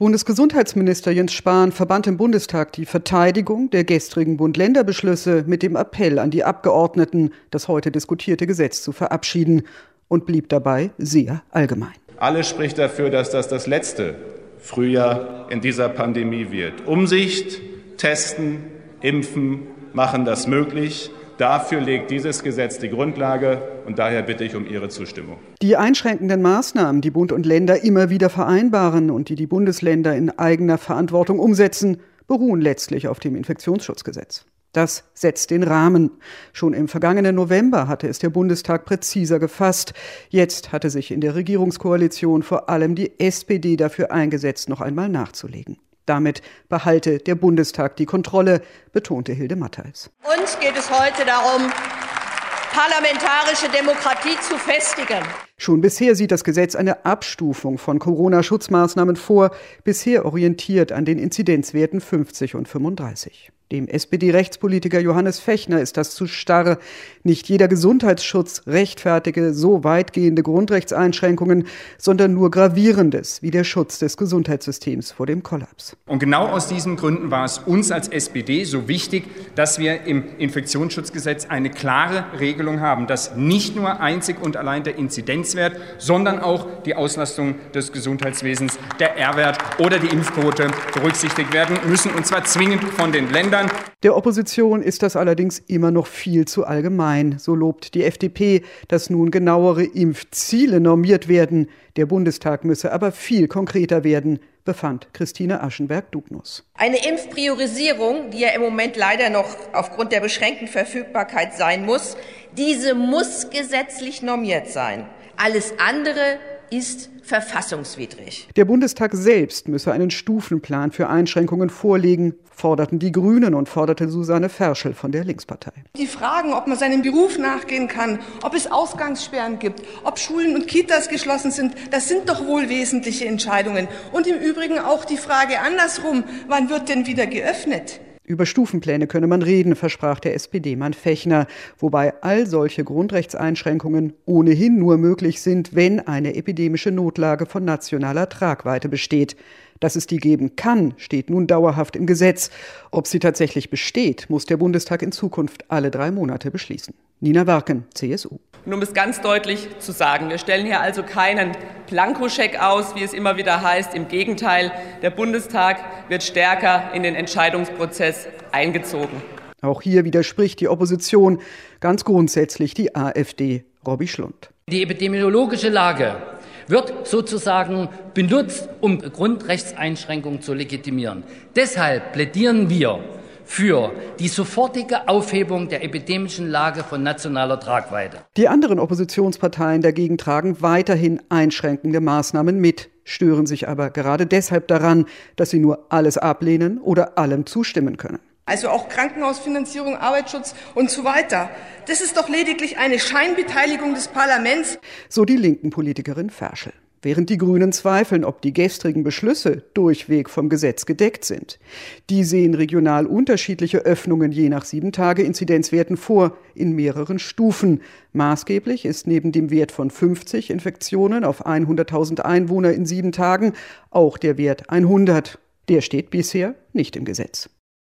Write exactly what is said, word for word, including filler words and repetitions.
Bundesgesundheitsminister Jens Spahn verband im Bundestag die Verteidigung der gestrigen Bund-Länder-Beschlüsse mit dem Appell an die Abgeordneten, das heute diskutierte Gesetz zu verabschieden, und blieb dabei sehr allgemein. Alles spricht dafür, dass das das letzte Frühjahr in dieser Pandemie wird. Umsicht, Testen, Impfen machen das möglich. Dafür legt dieses Gesetz die Grundlage, und daher bitte ich um Ihre Zustimmung. Die einschränkenden Maßnahmen, die Bund und Länder immer wieder vereinbaren und die die Bundesländer in eigener Verantwortung umsetzen, beruhen letztlich auf dem Infektionsschutzgesetz. Das setzt den Rahmen. Schon im vergangenen November hatte es der Bundestag präziser gefasst. Jetzt hatte sich in der Regierungskoalition vor allem die S P D dafür eingesetzt, noch einmal nachzulegen. Damit behalte der Bundestag die Kontrolle, betonte Hilde Mattheis. Uns geht es heute darum, parlamentarische Demokratie zu festigen. Schon bisher sieht das Gesetz eine Abstufung von Corona-Schutzmaßnahmen vor, bisher orientiert an den Inzidenzwerten fünfzig und fünfunddreißig. Dem S P D-Rechtspolitiker Johannes Fechner ist das zu starr. Nicht jeder Gesundheitsschutz rechtfertige so weitgehende Grundrechtseinschränkungen, sondern nur Gravierendes, wie der Schutz des Gesundheitssystems vor dem Kollaps. Und genau aus diesen Gründen war es uns als S P D so wichtig, dass wir im Infektionsschutzgesetz eine klare Regelung haben, dass nicht nur einzig und allein der Inzidenzwert, sondern auch die Auslastung des Gesundheitswesens, der R-Wert oder die Impfquote berücksichtigt werden müssen, und zwar zwingend von den Ländern. Der Opposition ist das allerdings immer noch viel zu allgemein. So lobt die F D P, dass nun genauere Impfziele normiert werden. Der Bundestag müsse aber viel konkreter werden, befand Christine Aschenberg-Dubnus. Eine Impfpriorisierung, die ja im Moment leider noch aufgrund der beschränkten Verfügbarkeit sein muss, diese muss gesetzlich normiert sein. Alles andere ist verfassungswidrig. Der Bundestag selbst müsse einen Stufenplan für Einschränkungen vorlegen, forderten die Grünen und forderte Susanne Ferschel von der Linkspartei. Die Fragen, ob man seinem Beruf nachgehen kann, ob es Ausgangssperren gibt, ob Schulen und Kitas geschlossen sind, das sind doch wohl wesentliche Entscheidungen. Und im Übrigen auch die Frage andersrum, wann wird denn wieder geöffnet? Über Stufenpläne könne man reden, versprach der S P D-Mann Fechner, wobei all solche Grundrechtseinschränkungen ohnehin nur möglich sind, wenn eine epidemische Notlage von nationaler Tragweite besteht. Dass es die geben kann, steht nun dauerhaft im Gesetz. Ob sie tatsächlich besteht, muss der Bundestag in Zukunft alle drei Monate beschließen. Nina Werken, C S U. Und um es ganz deutlich zu sagen, wir stellen hier also keinen Blankoscheck aus, wie es immer wieder heißt. Im Gegenteil, der Bundestag wird stärker in den Entscheidungsprozess eingezogen. Auch hier widerspricht die Opposition ganz grundsätzlich die AfD. Robby Schlund. Die epidemiologische Lage wird sozusagen benutzt, um Grundrechtseinschränkungen zu legitimieren. Deshalb plädieren wir für die sofortige Aufhebung der epidemischen Lage von nationaler Tragweite. Die anderen Oppositionsparteien dagegen tragen weiterhin einschränkende Maßnahmen mit, stören sich aber gerade deshalb daran, dass sie nur alles ablehnen oder allem zustimmen können. Also auch Krankenhausfinanzierung, Arbeitsschutz und so weiter. Das ist doch lediglich eine Scheinbeteiligung des Parlaments. So die linken Politikerin Ferschel. Während die Grünen zweifeln, ob die gestrigen Beschlüsse durchweg vom Gesetz gedeckt sind. Die sehen regional unterschiedliche Öffnungen je nach Sieben-Tage-Inzidenzwerten vor, in mehreren Stufen. Maßgeblich ist neben dem Wert von fünfzig Infektionen auf hunderttausend Einwohner in sieben Tagen auch der Wert hundert. Der steht bisher nicht im Gesetz.